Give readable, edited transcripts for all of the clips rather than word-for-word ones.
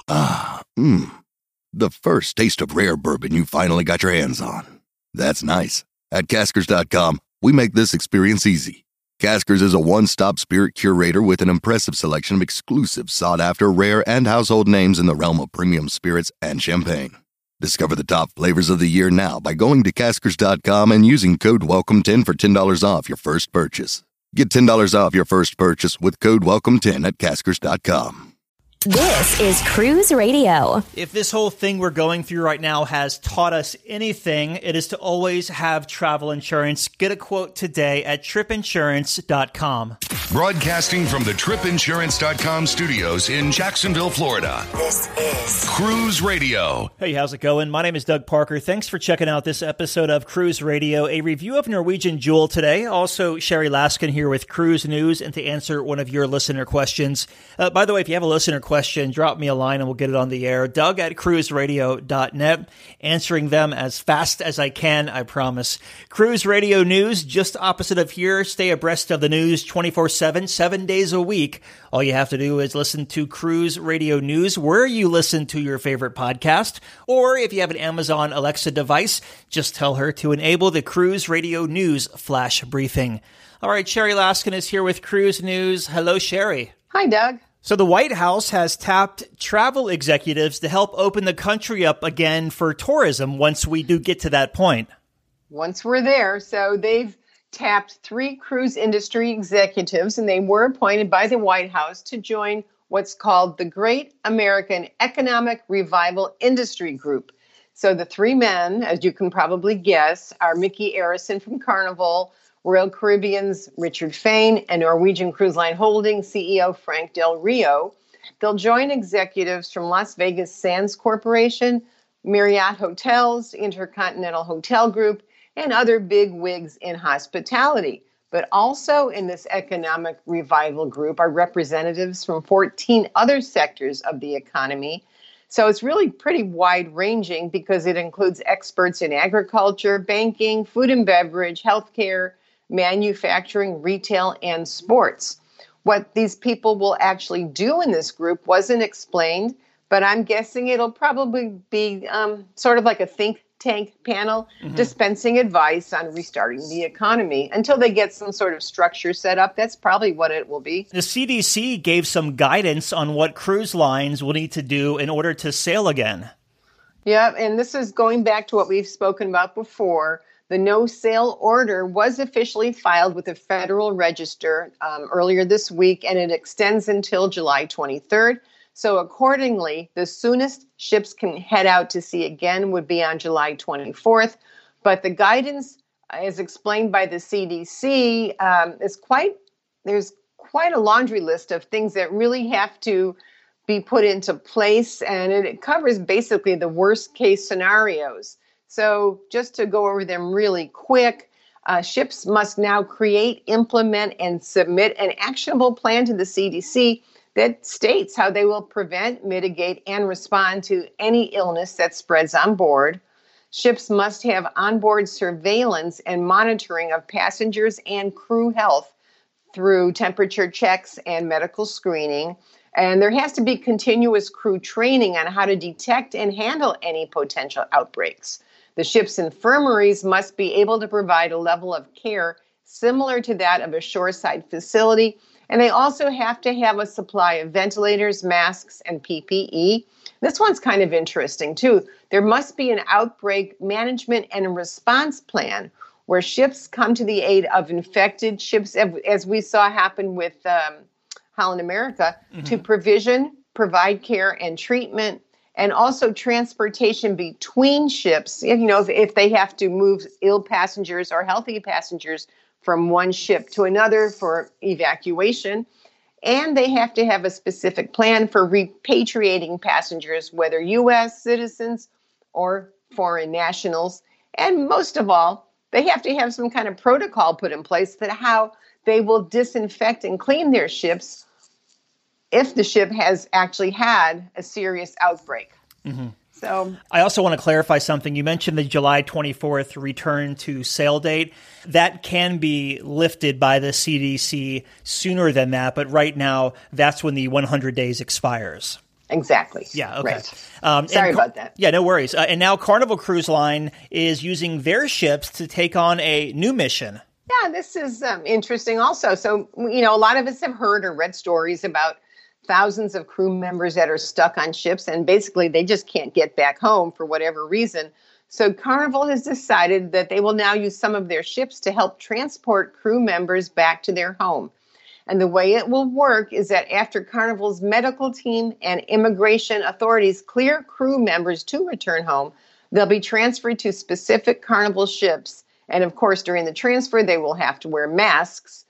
The first taste of rare bourbon you finally got your hands on. That's nice. At Caskers.com, we make this experience easy. Caskers is a one-stop spirit curator with an impressive selection of exclusive, sought-after, rare, and household names in the realm of premium spirits and champagne. Discover the top flavors of the year now by going to Caskers.com and using code WELCOME10 for $10 off your first purchase. Get $10 off your first purchase with code WELCOME10 at Caskers.com. This is Cruise Radio. If this whole thing we're going through right now has taught us anything, it is to always have travel insurance. Get a quote today at tripinsurance.com. Broadcasting from the tripinsurance.com studios in Jacksonville, Florida. This is Cruise Radio. Hey, how's it going? My name is Doug Parker. Thanks for checking out this episode of Cruise Radio, a review of Norwegian Jewel today. Also, Sherry Laskin here with Cruise News and to answer one of your listener questions. By the way, if you have a listener question, drop me a line and we'll get it on the air. Doug at cruiseradio.net. Answering them as fast as I can, I promise. Cruise Radio News, just opposite of here. Stay abreast of the news 24/7, 7 days a week. All you have to do is listen to Cruise Radio News where you listen to your favorite podcast. Or if you have an Amazon Alexa device, just tell her to enable the Cruise Radio News flash briefing. All right, Sherry Laskin is here with Cruise News. Hello, Sherry. Hi, Doug. So the White House has tapped travel executives to help open the country up again for tourism once we do get to that point. Once we're there. So they've tapped 3 cruise industry executives, and they were appointed by the White House to join what's called the Great American Economic Revival Industry Group. So the 3 men, as you can probably guess, are Mickey Arison from Carnival, Royal Caribbean's Richard Fain, and Norwegian Cruise Line Holdings CEO Frank Del Rio. They'll join executives from Las Vegas Sands Corporation, Marriott Hotels, Intercontinental Hotel Group, and other big wigs in hospitality. But also in this economic revival group are representatives from 14 other sectors of the economy. So it's really pretty wide-ranging because it includes experts in agriculture, banking, food and beverage, healthcare, manufacturing, retail, and sports. What these people will actually do in this group wasn't explained, but I'm guessing it'll probably be sort of like a think tank panel dispensing advice on restarting the economy until they get some sort of structure set up. That's probably what it will be. The CDC gave some guidance on what cruise lines will need to do in order to sail again. Yeah, and this is going back to what we've spoken about before. The no-sail order was officially filed with the Federal Register earlier this week, and it extends until July 23rd. So accordingly, the soonest ships can head out to sea again would be on July 24th. But the guidance, as explained by the CDC, there's quite a laundry list of things that really have to be put into place, and it covers basically the worst-case scenarios. So just to go over them really quick, ships must now create, implement, and submit an actionable plan to the CDC that states how they will prevent, mitigate, and respond to any illness that spreads on board. Ships must have onboard surveillance and monitoring of passengers and crew health through temperature checks and medical screening. And there has to be continuous crew training on how to detect and handle any potential outbreaks. The ship's infirmaries must be able to provide a level of care similar to that of a shoreside facility. And they also have to have a supply of ventilators, masks, and PPE. This one's kind of interesting, too. There must be an outbreak management and response plan where ships come to the aid of infected ships, as we saw happen with Holland America, to provide care and treatment, and also transportation between ships, if they have to move ill passengers or healthy passengers from one ship to another for evacuation. And they have to have a specific plan for repatriating passengers, whether U.S. citizens or foreign nationals. And most of all, they have to have some kind of protocol put in place that how they will disinfect and clean their ships if the ship has actually had a serious outbreak. So I also want to clarify something. You mentioned the July 24th return to sail date. That can be lifted by the CDC sooner than that, but right now that's when the 100 days expires. Exactly. Yeah, okay. Right. Sorry about that. Yeah, no worries. And now Carnival Cruise Line is using their ships to take on a new mission. Yeah, this is interesting also. So, a lot of us have heard or read stories about thousands of crew members that are stuck on ships and basically they just can't get back home for whatever reason. So Carnival has decided that they will now use some of their ships to help transport crew members back to their home. And the way it will work is that after Carnival's medical team and immigration authorities clear crew members to return home, they'll be transferred to specific Carnival ships. And of course, during the transfer, they will have to wear masks,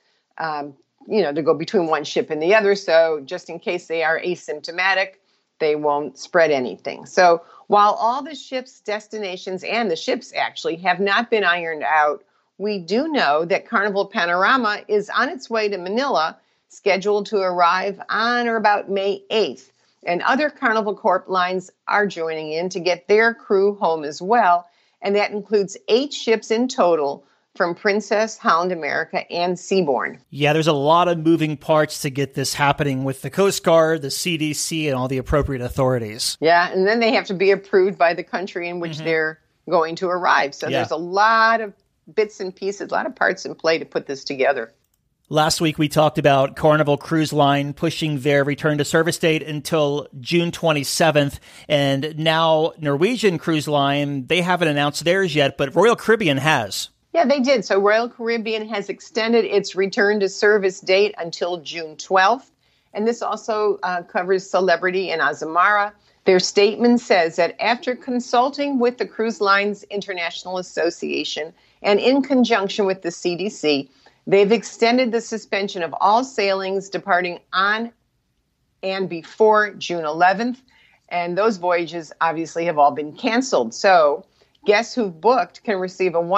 to go between one ship and the other. So just in case they are asymptomatic, they won't spread anything. So while all the ships' destinations and the ships actually have not been ironed out, we do know that Carnival Panorama is on its way to Manila, scheduled to arrive on or about May 8th. And other Carnival Corp lines are joining in to get their crew home as well. And that includes 8 ships in total from Princess, Holland America, and Seabourn. Yeah, there's a lot of moving parts to get this happening with the Coast Guard, the CDC, and all the appropriate authorities. Yeah, and then they have to be approved by the country in which they're going to arrive. So there's a lot of bits and pieces, a lot of parts in play to put this together. Last week, we talked about Carnival Cruise Line pushing their return to service date until June 27th. And now Norwegian Cruise Line, they haven't announced theirs yet, but Royal Caribbean has. Yeah, they did. So Royal Caribbean has extended its return to service date until June 12th. And this also covers Celebrity and Azamara. Their statement says that after consulting with the Cruise Lines International Association and in conjunction with the CDC, they've extended the suspension of all sailings departing on and before June 11th. And those voyages obviously have all been canceled. So guests who've booked can receive a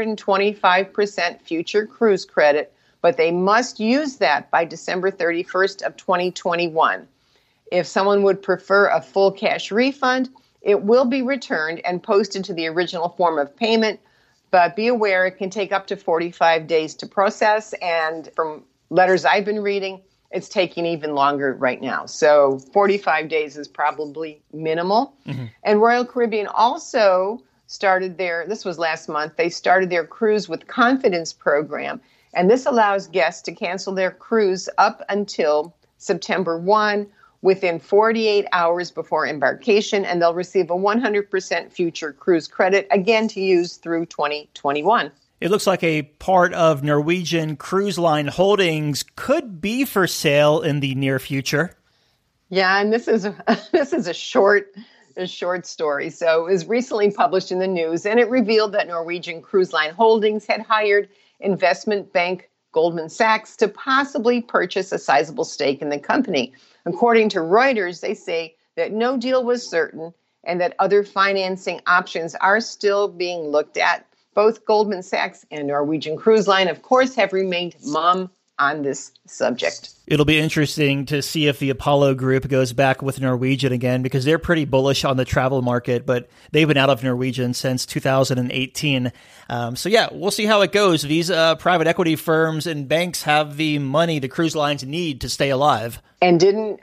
125% future cruise credit, but they must use that by December 31st of 2021. If someone would prefer a full cash refund, it will be returned and posted to the original form of payment. But be aware, it can take up to 45 days to process. And from letters I've been reading, it's taking even longer right now. So 45 days is probably minimal. And Royal Caribbean also started this was last month, they started their Cruise with Confidence program. And this allows guests to cancel their cruise up until September 1 within 48 hours before embarkation, and they'll receive a 100% future cruise credit, again, to use through 2021. It looks like a part of Norwegian Cruise Line Holdings could be for sale in the near future. Yeah, and this is a short story. So it was recently published in the news, and it revealed that Norwegian Cruise Line Holdings had hired investment bank Goldman Sachs to possibly purchase a sizable stake in the company. According to Reuters, they say that no deal was certain and that other financing options are still being looked at. Both Goldman Sachs and Norwegian Cruise Line, of course, have remained mum on this subject. It'll be interesting to see if the Apollo Group goes back with Norwegian again, because they're pretty bullish on the travel market, but they've been out of Norwegian since 2018. So yeah, we'll see how it goes. These private equity firms and banks have the money the cruise lines need to stay alive. And didn't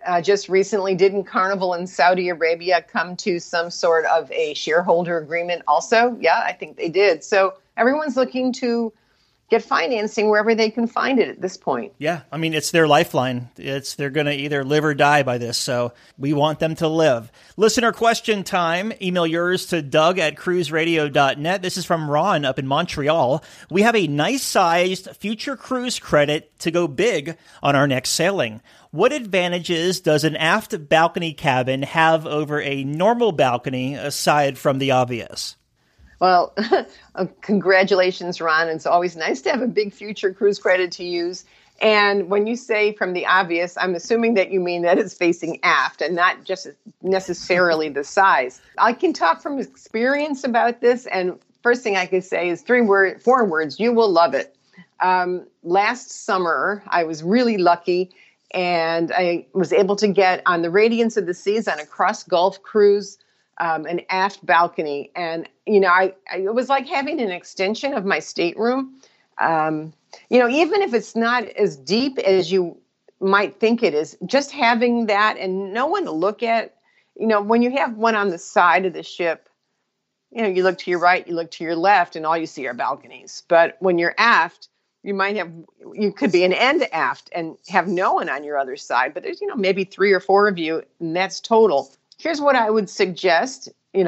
Carnival in Saudi Arabia come to some sort of a shareholder agreement also? Yeah, I think they did. So everyone's looking to get financing wherever they can find it at this point. Yeah, I mean, it's their lifeline. They're going to either live or die by this, so we want them to live. Listener question time. Email yours to doug@cruiseradio.net. This is from Ron up in Montreal. We have a nice-sized future cruise credit to go big on our next sailing. What advantages does an aft balcony cabin have over a normal balcony aside from the obvious? Well, congratulations, Ron. It's always nice to have a big future cruise credit to use. And when you say from the obvious, I'm assuming that you mean that it's facing aft and not just necessarily the size. I can talk from experience about this. And first thing I could say is 4 words. You will love it. Last summer, I was really lucky and I was able to get on the Radiance of the Seas on a cross-Gulf cruise, an aft balcony. And, it was like having an extension of my stateroom. Even if it's not as deep as you might think it is. Just having that and no one to look at, when you have one on the side of the ship, you look to your right, you look to your left, and all you see are balconies. But when you're aft, you could be an end aft and have no one on your other side. But there's, maybe 3 or 4 of you, and that's total. Here's what I would suggest.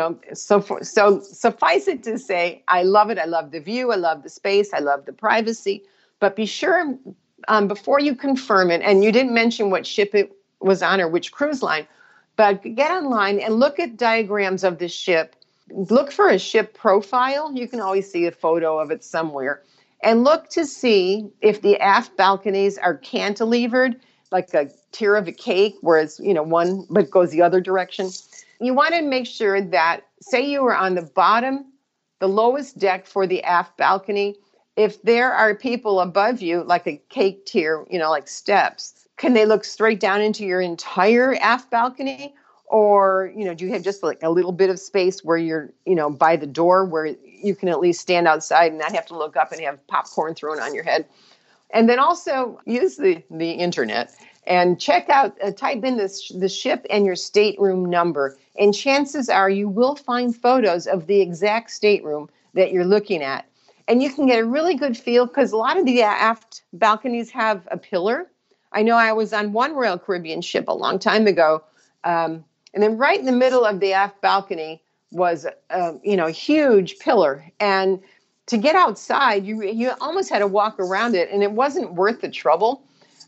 So suffice it to say, I love it. I love the view. I love the space. I love the privacy. But be sure before you confirm it, and you didn't mention what ship it was on or which cruise line, but get online and look at diagrams of the ship. Look for a ship profile. You can always see a photo of it somewhere. And look to see if the aft balconies are cantilevered, like a tier of a cake, where it's, one but goes the other direction. You want to make sure that, say you were on the bottom, the lowest deck for the aft balcony, if there are people above you, like a cake tier, like steps, can they look straight down into your entire aft balcony? Or, do you have just like a little bit of space where you're, by the door where you can at least stand outside and not have to look up and have popcorn thrown on your head? And then also use the internet and check out, type in the ship and your stateroom number. And chances are you will find photos of the exact stateroom that you're looking at. And you can get a really good feel because a lot of the aft balconies have a pillar. I know I was on one Royal Caribbean ship a long time ago. And then right in the middle of the aft balcony was, a huge pillar. And to get outside, you almost had to walk around it, and it wasn't worth the trouble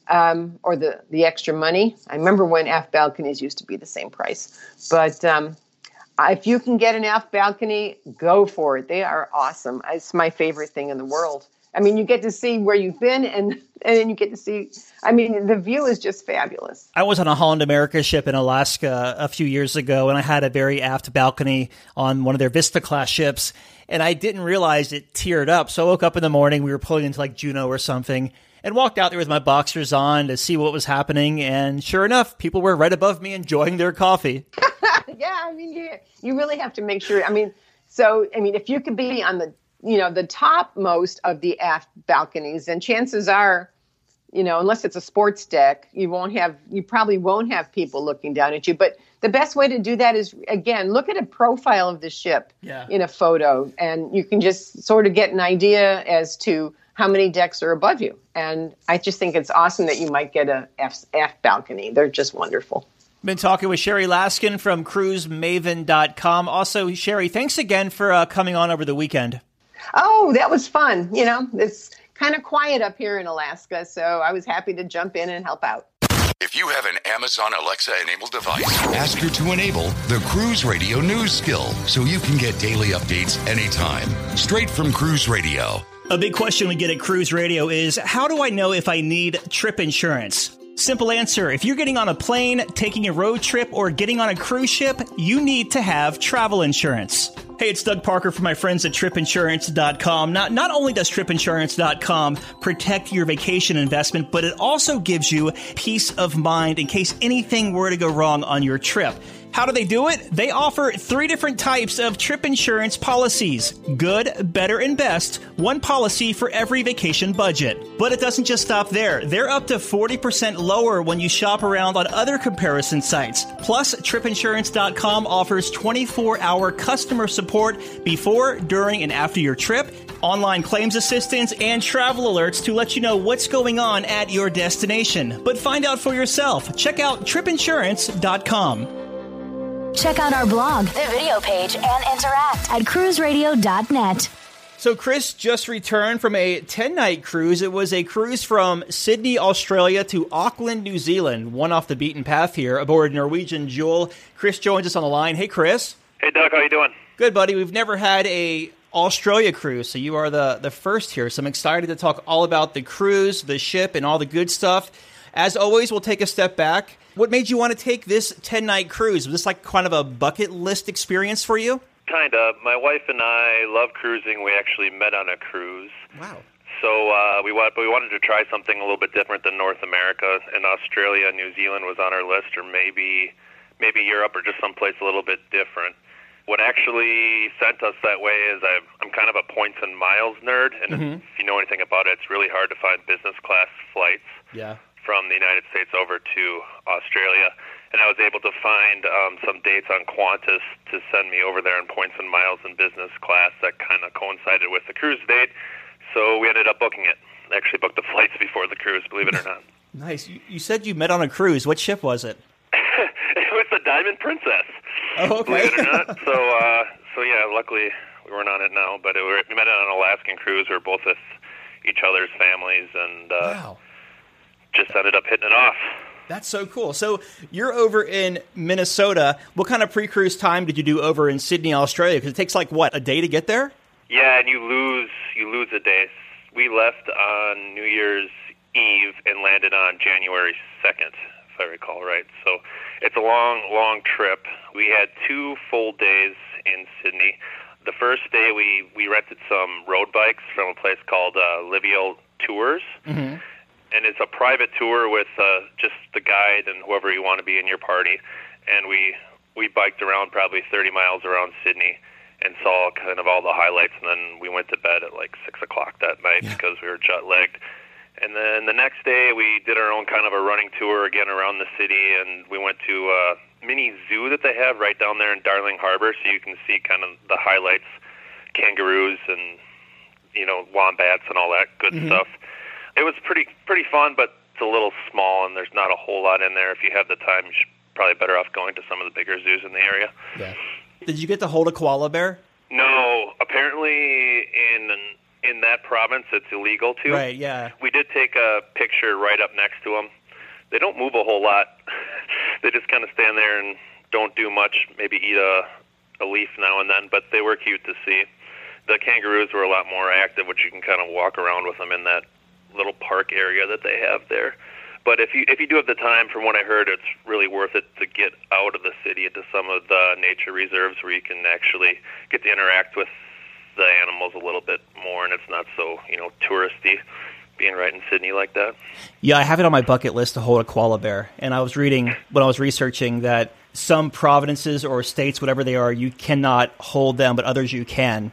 or the extra money. I remember when aft balconies used to be the same price. But if you can get an aft balcony, go for it. They are awesome. It's my favorite thing in the world. I mean, you get to see where you've been, and then you get to see, the view is just fabulous. I was on a Holland America ship in Alaska a few years ago, and I had a very aft balcony on one of their Vista-class ships, and I didn't realize it tiered up. So I woke up in the morning, we were pulling into like Juneau or something, and walked out there with my boxers on to see what was happening, and sure enough, people were right above me enjoying their coffee. Yeah, you really have to make sure. If you could be on the topmost of the aft balconies, and chances are, unless it's a sports deck, you probably won't have people looking down at you. But the best way to do that is, again, look at a profile of the ship in a photo, and you can just sort of get an idea as to how many decks are above you. And I just think it's awesome that you might get a aft balcony. They're just wonderful. Been talking with Sherry Laskin from cruisemaven.com. Also, Sherry, thanks again for coming on over the weekend. Oh, that was fun. It's kind of quiet up here in Alaska, so I was happy to jump in and help out. If you have an Amazon Alexa-enabled device, ask her to enable the Cruise Radio News skill so you can get daily updates anytime, straight from Cruise Radio. A big question we get at Cruise Radio is, how do I know if I need trip insurance? Simple answer. If you're getting on a plane, taking a road trip, or getting on a cruise ship, you need to have travel insurance. Hey, it's Doug Parker from my friends at tripinsurance.com. Not only does tripinsurance.com protect your vacation investment, but it also gives you peace of mind in case anything were to go wrong on your trip. How do they do it? They offer 3 different types of trip insurance policies. Good, better, and best. One policy for every vacation budget. But it doesn't just stop there. They're up to 40% lower when you shop around on other comparison sites. Plus, tripinsurance.com offers 24-hour customer support before, during, and after your trip, online claims assistance, and travel alerts to let you know what's going on at your destination. But find out for yourself. Check out tripinsurance.com. Check out our blog, the video page, and interact at cruiseradio.net. So Chris just returned from a 10-night cruise. It was a cruise from Sydney, Australia to Auckland, New Zealand. One off the beaten path here aboard Norwegian Jewel. Chris joins us on the line. Hey, Chris. Hey, Doug. How you doing? Good, buddy. We've never had a Australia cruise, so you are the first here. So I'm excited to talk all about the cruise, the ship, and all the good stuff. As always, we'll take a step back. What made you want to take this 10-night cruise? Was this like kind of a bucket list experience for you? Kind of. My wife and I love cruising. We actually met on a cruise. Wow. So we wanted to try something a little bit different than North America, and Australia and New Zealand was on our list, or maybe Europe, or just someplace a little bit different. What actually sent us that way is I'm kind of a points and miles nerd, and if you know anything about it, it's really hard to find business class flights. Yeah. from the United States over to Australia. And I was able to find some dates on Qantas to send me over there in points and miles in business class that kind of coincided with the cruise date. So we ended up booking it. I actually booked the flights before the cruise, believe it or not. Nice. You said you met on a cruise. What ship was it? It was the Diamond Princess. Oh, okay. Believe it or not. So yeah, luckily we weren't on it now, but we met on an Alaskan cruise. We were both with each other's families, and Wow. just ended up hitting it off. That's so cool. So you're over in Minnesota. What kind of pre-cruise time did you do over in Sydney, Australia? Because it takes a day to get there? Yeah, and you lose a day. We left on New Year's Eve and landed on January 2nd, if I recall right. So it's a long trip. We had 2 full days in Sydney. The first day we rented some road bikes from a place called Livio Tours. Mm-hmm. And it's a private tour with just the guide and whoever you want to be in your party. And we biked around probably 30 miles around Sydney and saw kind of all the highlights. And then we went to bed at like 6 o'clock that night because we were jet-lagged. And then the next day we did our own kind of a running tour again around the city. And we went to a mini zoo that they have right down there in Darling Harbor. So you can see kind of the highlights, kangaroos and, wombats and all that good stuff. It was pretty fun, but it's a little small, and there's not a whole lot in there. If you have the time, you're probably better off going to some of the bigger zoos in the area. Yeah. Did you get to hold a koala bear? No. Apparently, in that province, it's illegal to. Right, yeah. We did take a picture right up next to them. They don't move a whole lot. They just kind of stand there and don't do much, maybe eat a leaf now and then, but they were cute to see. The kangaroos were a lot more active, which you can kind of walk around with them in that little park area that they have there. But if you do have the time, from what I heard, it's really worth it to get out of the city into some of the nature reserves where you can actually get to interact with the animals a little bit more, and it's not so touristy being right in Sydney like that. Yeah, I have it on my bucket list to hold a koala bear, and I was reading when I was researching that some provinces or states, whatever they are, you cannot hold them, but others you can.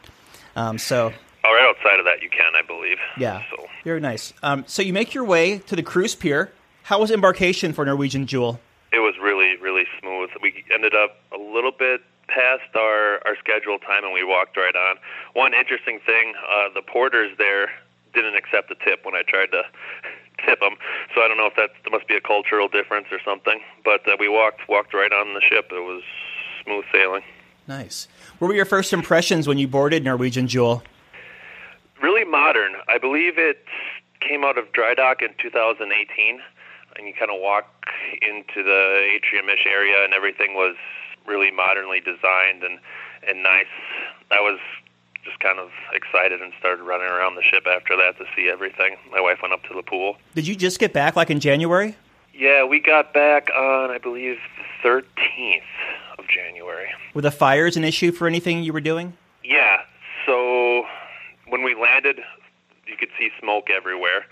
Right outside of that you can, I believe. Yeah, so. Very nice. So you make your way to the cruise pier. How was embarkation for Norwegian Jewel? It was really, really smooth. We ended up a little bit past our scheduled time, and we walked right on. One interesting thing, the porters there didn't accept the tip when I tried to tip them, so I don't know if there must be a cultural difference or something, but we walked right on the ship. It was smooth sailing. Nice. What were your first impressions when you boarded Norwegian Jewel? Really modern. I believe it came out of dry dock in 2018, and you kind of walk into the atrium-ish area, and everything was really modernly designed and nice. I was just kind of excited and started running around the ship after that to see everything. My wife went up to the pool. Did you just get back, in January? Yeah, we got back on, I believe, the 13th of January. Were the fires an issue for anything you were doing? Yeah, so when we landed, you could see smoke everywhere.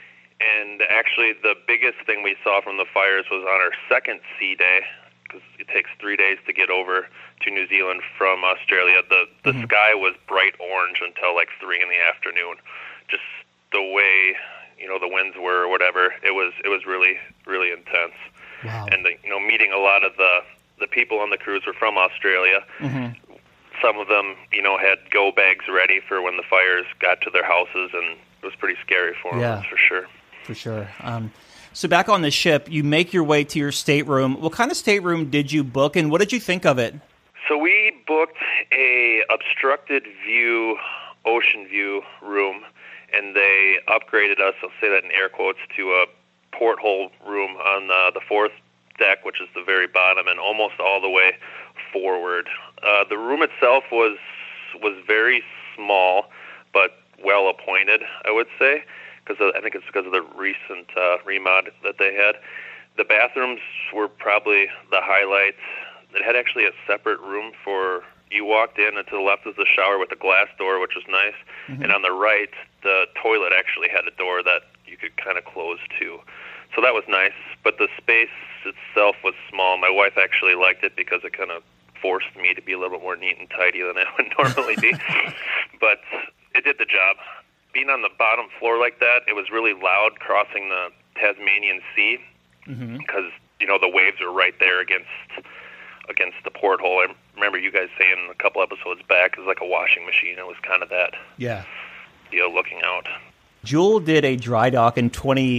And actually, the biggest thing we saw from the fires was on our second sea day, because it takes 3 days to get over to New Zealand from Australia. The sky was bright orange until like 3 in the afternoon. Just the way the winds were, or whatever. It was really, really intense. Wow. And meeting a lot of the people on the cruise were from Australia. Mm-hmm. Some of them, had go bags ready for when the fires got to their houses, and it was pretty scary for them, that's for sure. For sure. So back on the ship, you make your way to your stateroom. What kind of stateroom did you book, and what did you think of it? So we booked a obstructed view, ocean view room, and they upgraded us, I'll say that in air quotes, to a porthole room on the fourth deck, which is the very bottom, and almost all the way forward. The room itself was very small, but well appointed, I would say, because I think it's because of the recent remod that they had. The bathrooms were probably the highlight. It had actually a separate room for, you walked in, and to the left was the shower with a glass door, which was nice, and on the right, the toilet actually had a door that you could kind of close too. So that was nice, but the space itself was small. My wife actually liked it because it kind of forced me to be a little bit more neat and tidy than I would normally be. But it did the job. Being on the bottom floor like that, it was really loud crossing the Tasmanian Sea because the waves are right there against the porthole. I remember you guys saying a couple episodes back it was like a washing machine. It was kind of that. Yeah. Looking out. Jewel did a dry dock in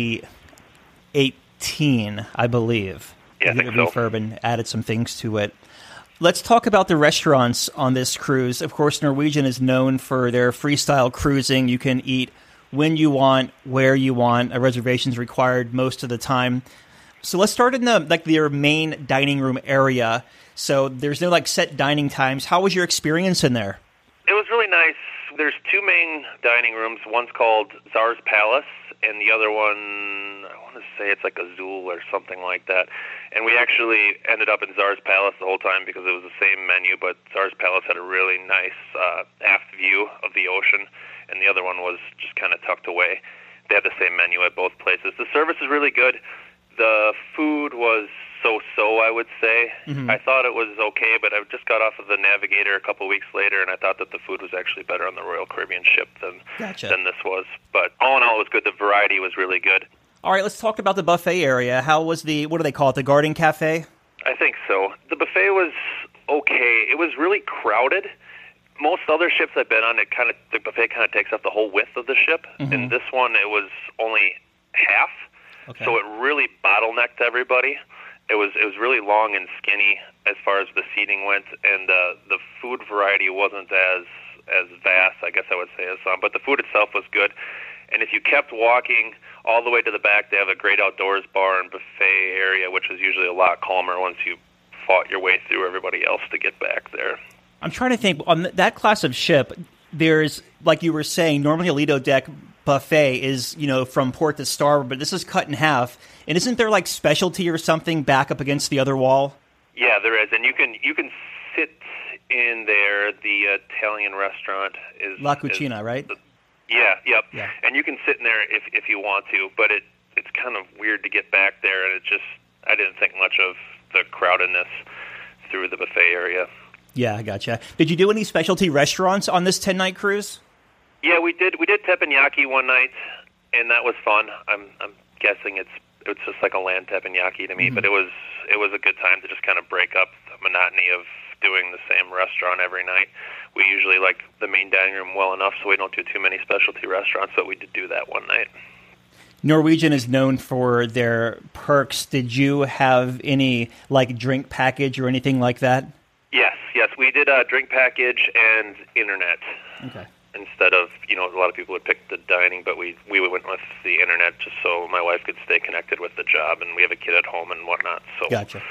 2018, I believe. Yeah, I think so. Refurb and added some things to it. Let's talk about the restaurants on this cruise. Of course, Norwegian is known for their freestyle cruising. You can eat when you want, where you want. A reservation's required most of the time. So let's start in their main dining room area. So there's no set dining times. How was your experience in there? It was really nice. There's two main dining rooms. One's called Tsar's Palace, and the other one, I want to say it's like Azul or something like that. And we actually ended up in Tsar's Palace the whole time because it was the same menu, but Tsar's Palace had a really nice aft view of the ocean, and the other one was just kind of tucked away. They had the same menu at both places. The service is really good. The food was so-so, I would say. I thought it was okay, but I just got off of the Navigator a couple weeks later, and I thought that the food was actually better on the Royal Caribbean ship than this was. But all in all, it was good. The variety was really good. All right, let's talk about the buffet area. How was what do they call it, the Garden Cafe? I think so. The buffet was okay. It was really crowded. Most other ships I've been on, the buffet kind of takes up the whole width of the ship. And this one, it was only half. Okay. So it really bottlenecked everybody. It was really long and skinny as far as the seating went, and the food variety wasn't as vast, I guess I would say, as some. But the food itself was good. And if you kept walking all the way to the back, they have a great outdoors bar and buffet area, which is usually a lot calmer once you fought your way through everybody else to get back there. I'm trying to think. On that class of ship, there's, like you were saying, normally a Lido deck buffet is, from port to starboard, but this is cut in half. And isn't there specialty or something back up against the other wall? Yeah, there is, and you can sit in there. The Italian restaurant is La Cucina, right? Yeah. Yeah. And you can sit in there if you want to, but it's kind of weird to get back there, and I didn't think much of the crowdedness through the buffet area. Yeah, I gotcha. Did you do any specialty restaurants on this 10-night cruise? Yeah, we did. We did teppanyaki one night, and that was fun. I'm guessing it's just like a land teppanyaki to me, but it was a good time to just kind of break up the monotony of doing the same restaurant every night. We usually like the main dining room well enough, so we don't do too many specialty restaurants, but we did do that one night. Norwegian is known for their perks. Did you have any drink package or anything like that? Yes, we did a drink package and internet. Okay. Instead of, a lot of people would pick the dining, but we went with the internet just so my wife could stay connected with the job, and we have a kid at home and whatnot. So. Gotcha.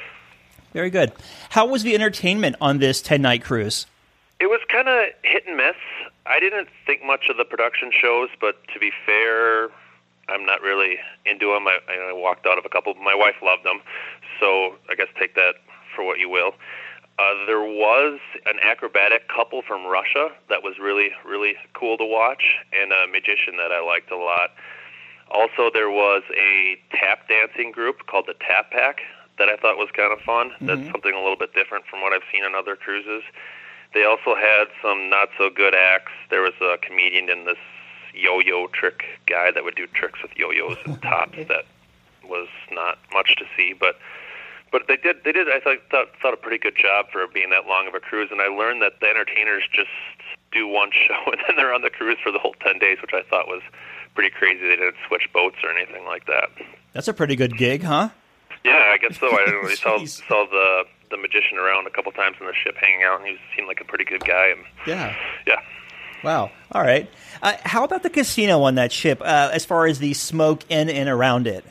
Very good. How was the entertainment on this 10-night cruise? It was kind of hit and miss. I didn't think much of the production shows, but to be fair, I'm not really into them. I walked out of a couple. My wife loved them, so I guess take that for what you will. There was an acrobatic couple from Russia that was really, really cool to watch, and a magician that I liked a lot. Also, there was a tap dancing group called the Tap Pack that I thought was kind of fun. That's something a little bit different from what I've seen on other cruises. They also had some not-so-good acts. There was a comedian and this yo-yo trick guy that would do tricks with yo-yos and tops that was not much to see, but they did. I thought a pretty good job for being that long of a cruise. And I learned that the entertainers just do one show and then they're on the cruise for the whole 10 days, which I thought was pretty crazy. They didn't switch boats or anything like that. That's a pretty good gig, huh? Yeah, I guess so. I didn't really saw the magician around a couple times on the ship hanging out, and he seemed like a pretty good guy. And yeah. Wow. All right. How about the casino on that ship? As far as the smoke in and around it.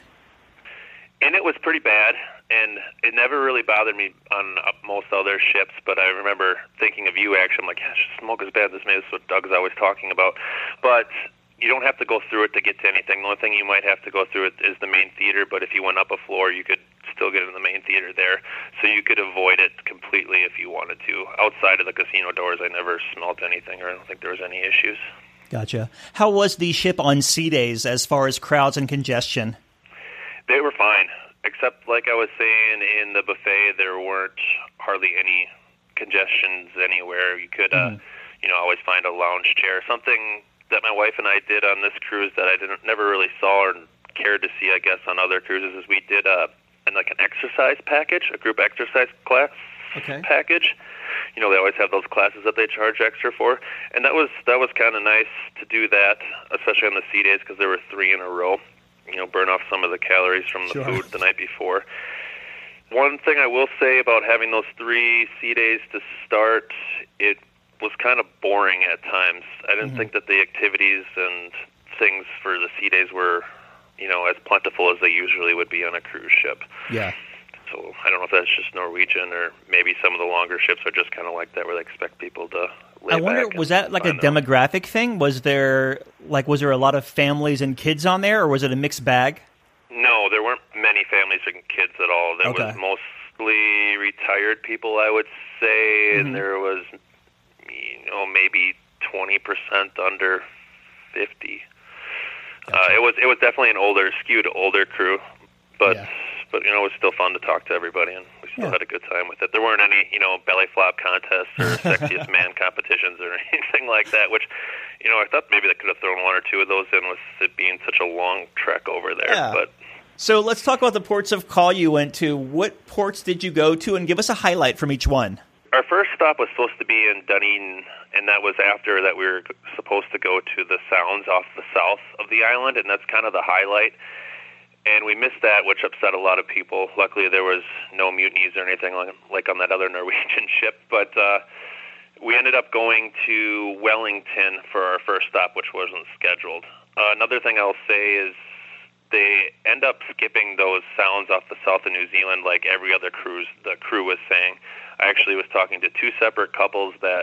And it was pretty bad. And it never really bothered me on most other ships, but I remember thinking of you, actually. I'm like, gosh, smoke is bad. This is what Doug's always talking about. But you don't have to go through it to get to anything. The only thing you might have to go through it is the main theater, but if you went up a floor, you could still get in the main theater there. So you could avoid it completely if you wanted to. Outside of the casino doors, I never smelled anything, or I don't think there was any issues. Gotcha. How was the ship on sea days as far as crowds and congestion? They were fine. Except, like I was saying, in the buffet, there weren't hardly any congestions anywhere. You could, always find a lounge chair. Something that my wife and I did on this cruise that I never really saw or cared to see, I guess, on other cruises is we did an exercise package, a group exercise class package. They always have those classes that they charge extra for, and that was kind of nice to do that, especially on the sea days because there were 3 in a row. Burn off some of the calories from the food the night before. One thing I will say about having those 3 sea days to start, it was kind of boring at times. I didn't think that the activities and things for the sea days were, as plentiful as they usually would be on a cruise ship. Yeah. So I don't know if that's just Norwegian or maybe some of the longer ships are just kind of like that where they expect people to lay I wonder, back. was that like a demographic thing? Was there a lot of families and kids on there, or was it a mixed bag? No, there weren't many families and kids at all. There was mostly retired people, I would say, and there was, maybe 20% under 50. Gotcha. It was definitely an skewed older crew, but it was still fun to talk to everybody, and we still had a good time with it. There weren't any, belly flop contests or sexiest man competitions or anything like that, which, I thought maybe they could have thrown 1 or 2 of those in with it being such a long trek over there. Yeah. But so let's talk about the ports of call you went to. What ports did you go to, and give us a highlight from each one? Our first stop was supposed to be in Dunedin, and that was after that we were supposed to go to the Sounds off the south of the island, and that's kind of the highlight. And we missed that, which upset a lot of people. Luckily, there was no mutinies or anything like on that other Norwegian ship. But we ended up going to Wellington for our first stop, which wasn't scheduled. Another thing I'll say is they end up skipping those Sounds off the south of New Zealand like every other cruise the crew was saying. I actually was talking to 2 separate couples that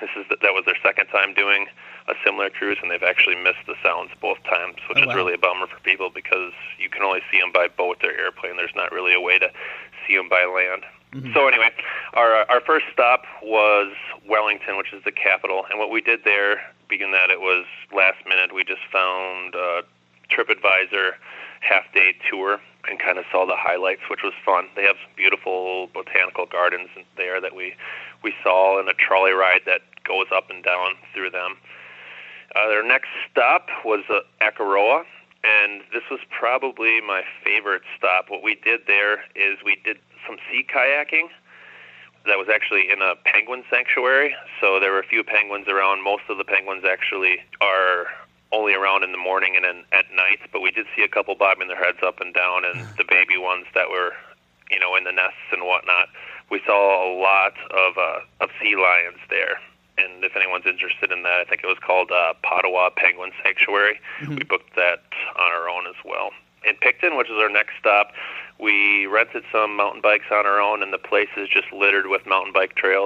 was their second time doing a similar cruise, and they've actually missed the Sounds both times, which is really a bummer for people because you can only see them by boat or airplane. There's not really a way to see them by land. So anyway, our first stop was Wellington, which is the capital, and what we did there, being that it was last minute, we just found a TripAdvisor half-day tour and kind of saw the highlights, which was fun. They have some beautiful botanical gardens there that we saw, and a trolley ride that goes up and down through them. Their next stop was Akaroa, and this was probably my favorite stop. What we did there is we did some sea kayaking. That was actually in a penguin sanctuary, so there were a few penguins around. Most of the penguins actually are only around in the morning and at night, but we did see a couple bobbing their heads up and down, and the baby ones that were, in the nests and whatnot. We saw a lot of sea lions there, and if anyone's interested in that, I think it was called Padawa Penguin Sanctuary. We booked that on our own as well. In Picton, which is our next stop, we rented some mountain bikes on our own, and the place is just littered with mountain bike trails.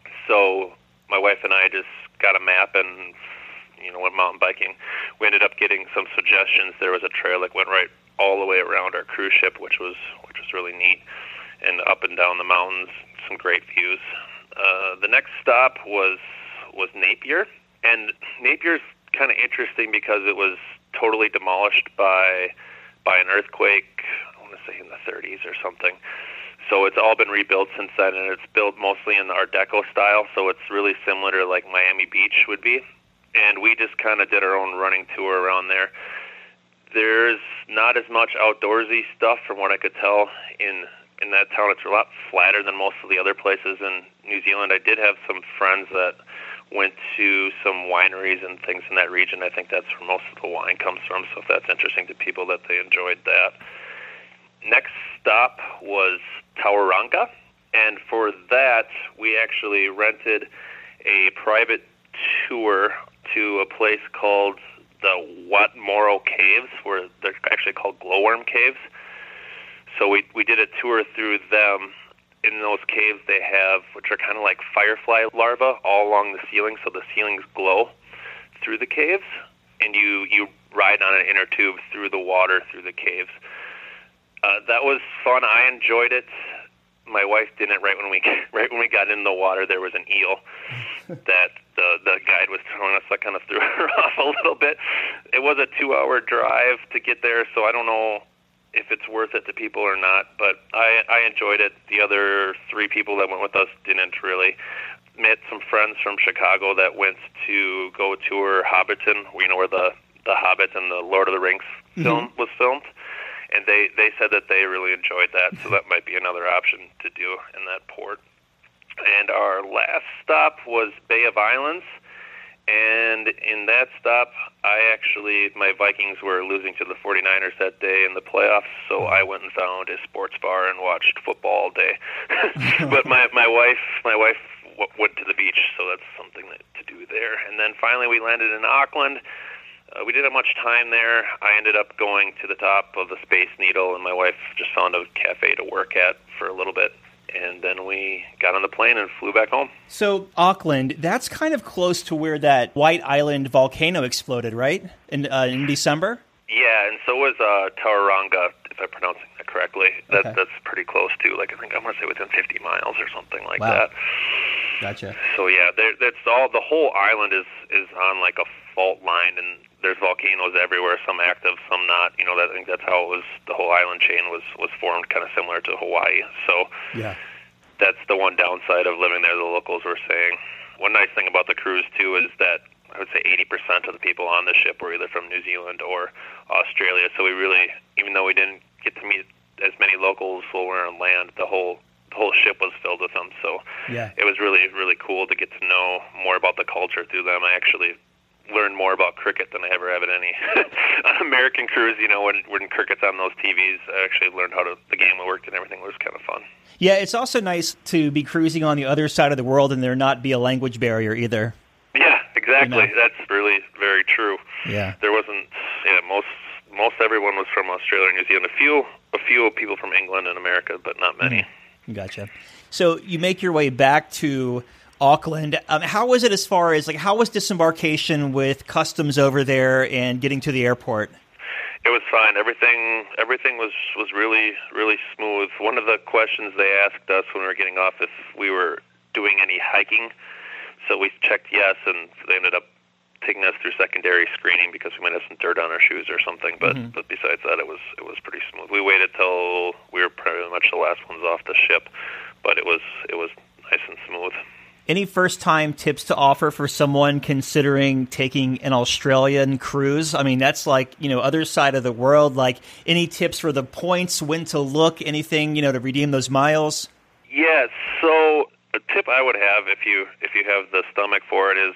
So my wife and I just got a map and went mountain biking. We ended up getting some suggestions. There was a trail that went right all the way around our cruise ship, which was really neat, and up and down the mountains, some great views. The next stop was Napier, and Napier's kind of interesting because it was totally demolished by an earthquake, I want to say in the 30s or something. So it's all been rebuilt since then, and it's built mostly in the Art Deco style, so it's really similar to like Miami Beach would be. And we just kind of did our own running tour around there. There's not as much outdoorsy stuff from what I could tell in that town. It's a lot flatter than most of the other places in New Zealand. I did have some friends that went to some wineries and things in that region. I think that's where most of the wine comes from, so if that's interesting to people, that they enjoyed that. Next stop was Tauranga, and for that, we actually rented a private tour to a place called the Wat Moro Caves, where they're actually called glowworm caves. So we did a tour through them. In those caves they have, which are kind of like firefly larvae all along the ceiling, so the ceilings glow through the caves, and you ride on an inner tube through the water through the caves. That was fun. I enjoyed it. My wife didn't. Right when we got in the water, there was an eel that the guide was throwing us. That kind of threw her off a little bit. It was a 2-hour drive to get there, so I don't know if it's worth it to people or not, but I enjoyed it. The other 3 people that went with us didn't really. Met some friends from Chicago that went to go tour Hobbiton, where the Hobbit and the Lord of the Rings was filmed, and they said that they really enjoyed that, so that might be another option to do in that port. And our last stop was Bay of Islands, and in that stop, my Vikings were losing to the 49ers that day in the playoffs, so I went and found a sports bar and watched football all day. But my wife went to the beach, so that's something to do there. And then finally we landed in Auckland. We didn't have much time there. I ended up going to the top of the Space Needle, and my wife just found a cafe to work at for a little bit. And then we got on the plane and flew back home. So Auckland, that's kind of close to where that White Island volcano exploded, right? In December? Yeah, and so was Tauranga, if I'm pronouncing that correctly. That's pretty close too. Like I want to say within 50 miles or something like that. Gotcha. So yeah, that's all. The whole island is on like a fault line, and there's volcanoes everywhere. Some active, some not. I think that's how it was. The whole island chain was formed, kind of similar to Hawaii. So yeah, that's the one downside of living there. The locals were saying. One nice thing about the cruise too is that I would say 80% of the people on the ship were either from New Zealand or Australia. So we really, even though we didn't get to meet as many locals while we were on land, the whole ship was filled with them. So yeah, it was really, really cool to get to know more about the culture through them. I actually learned more about cricket than I ever have at any American cruise. When cricket's on those TVs, I actually learned how the game worked, and everything was kind of fun. Yeah, it's also nice to be cruising on the other side of the world and there not be a language barrier either. Yeah, exactly. That's really very true. Yeah, there wasn't. Yeah, most everyone was from Australia and New Zealand. A few people from England and America, but not many. Mm-hmm. Gotcha. So you make your way back to Auckland. How was it as far as how was disembarkation with customs over there and getting to the airport? It was fine. Everything was really, really smooth. One of the questions they asked us when we were getting off if we were doing any hiking. So we checked yes, and they ended up taking us through secondary screening because we might have some dirt on our shoes or something. But but besides that, it was pretty smooth. We waited till we were pretty much the last ones off the ship, but it was nice and smooth. Any first-time tips to offer for someone considering taking an Australian cruise? I mean, that's other side of the world. Any tips for the points, when to look, anything, to redeem those miles? Yeah, so a tip I would have if you have the stomach for it is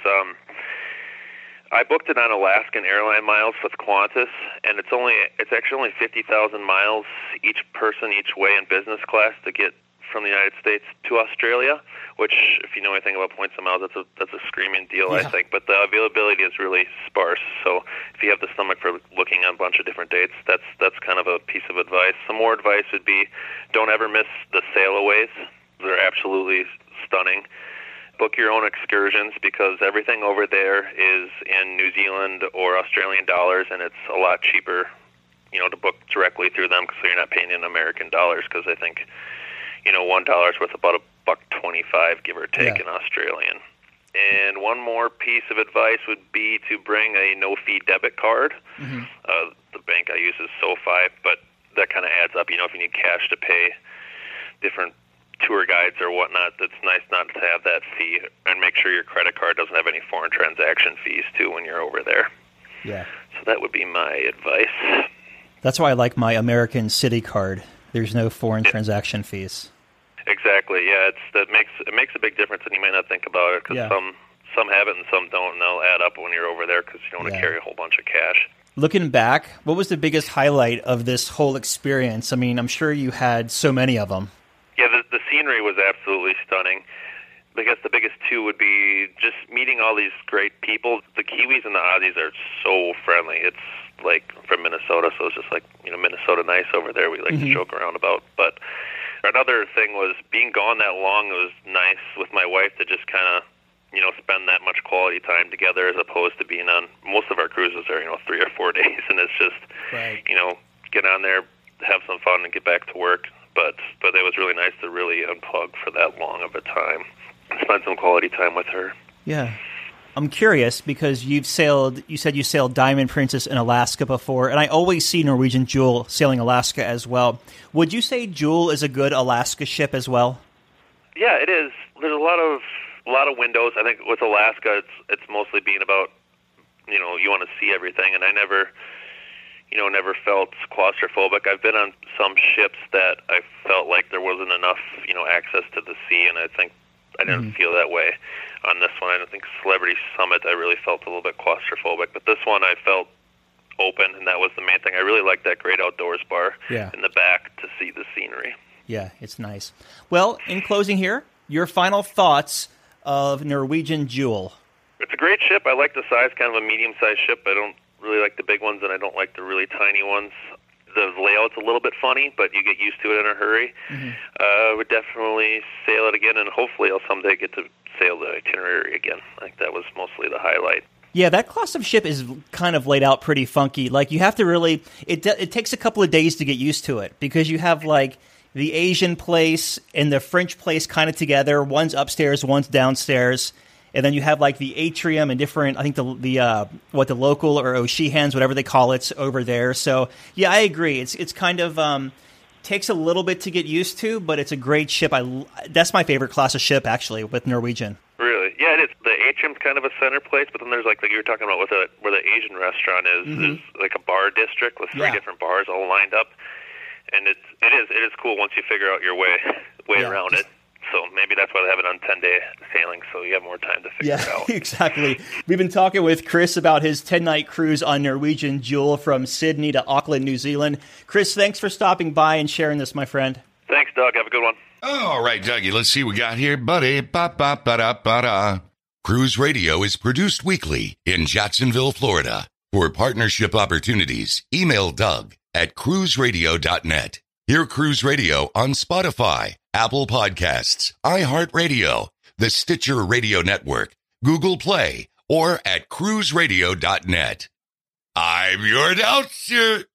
I booked it on Alaskan Airline miles with Qantas, and it's actually only 50,000 miles each person each way in business class to get from the United States to Australia, which, if you know anything about points and miles, that's a screaming deal, I think. But the availability is really sparse. So if you have the stomach for looking at a bunch of different dates, that's kind of a piece of advice. Some more advice would be don't ever miss the sailaways. They're absolutely stunning. Book your own excursions because everything over there is in New Zealand or Australian dollars, and it's a lot cheaper, to book directly through them so you're not paying in American dollars because I think $1 is worth about $1.25, give or take, in Australian. And one more piece of advice would be to bring a no-fee debit card. Mm-hmm. The bank I use is SoFi, but that kind of adds up. If you need cash to pay different tour guides or whatnot, that's nice not to have that fee. And make sure your credit card doesn't have any foreign transaction fees, too, when you're over there. Yeah. So that would be my advice. That's why I like my American City card. There's no foreign transaction fees. Exactly. Yeah, it makes a big difference, and you may not think about it because some have it and some don't, and they'll add up when you're over there because you don't want to carry a whole bunch of cash. Looking back, what was the biggest highlight of this whole experience? I mean, I'm sure you had so many of them. Yeah, the scenery was absolutely stunning. I guess the biggest two would be just meeting all these great people. The Kiwis and the Aussies are so friendly. It's like from Minnesota, so it's just like Minnesota nice over there. We like to joke around about, but. Another thing was being gone that long. It was nice with my wife to just kind of, spend that much quality time together as opposed to being on most of our cruises are, 3 or 4 days, and it's just, get on there, have some fun, and get back to work. But it was really nice to really unplug for that long of a time and spend some quality time with her. Yeah. I'm curious because you said you sailed Diamond Princess in Alaska before, and I always see Norwegian Jewel sailing Alaska as well. Would you say Jewel is a good Alaska ship as well? Yeah, it is. There's a lot of windows. I think with Alaska, it's mostly being about, you want to see everything, and I never, never felt claustrophobic. I've been on some ships that I felt like there wasn't enough, access to the sea, and I think I didn't feel that way on this one. I don't think Celebrity Summit, I really felt a little bit claustrophobic, but this one I felt open, and that was the main thing. I really liked that great outdoors bar in the back to see the scenery. Yeah, it's nice. Well, in closing here, your final thoughts of Norwegian Jewel. It's a great ship. I like the size, kind of a medium-sized ship. I don't really like the big ones, and I don't like the really tiny ones. The layout's a little bit funny, but you get used to it in a hurry. I would definitely sail it again, and hopefully I'll someday get to sail the itinerary again. I think that was mostly the highlight. Yeah, that class of ship is kind of laid out pretty funky. Like, you have to really, it takes a couple of days to get used to it, because you have, like, the Asian place and the French place kind of together. One's upstairs, one's downstairs. And then you have like the atrium and different, I think the local or Oshihans, whatever they call it's over there. So yeah, I agree. It's kind of takes a little bit to get used to, but it's a great ship. That's my favorite class of ship actually with Norwegian. Really? Yeah, it is. The atrium's kind of a center place, but then there's like you were talking about with where the Asian restaurant is like a bar district with three different bars all lined up, and it is cool once you figure out your way around it. So maybe that's why they have it on 10-day sailing, so you have more time to figure it out. Exactly. We've been talking with Chris about his 10-night cruise on Norwegian Jewel from Sydney to Auckland, New Zealand. Chris, thanks for stopping by and sharing this, my friend. Thanks, Doug. Have a good one. All right, Dougie, let's see what we got here, buddy. Ba-ba-ba-da-ba-da. Cruise Radio is produced weekly in Jacksonville, Florida. For partnership opportunities, email Doug at cruiseradio.net. Hear Cruise Radio on Spotify, Apple Podcasts, iHeartRadio, the Stitcher Radio Network, Google Play, or at cruiseradio.net. I'm your announcer,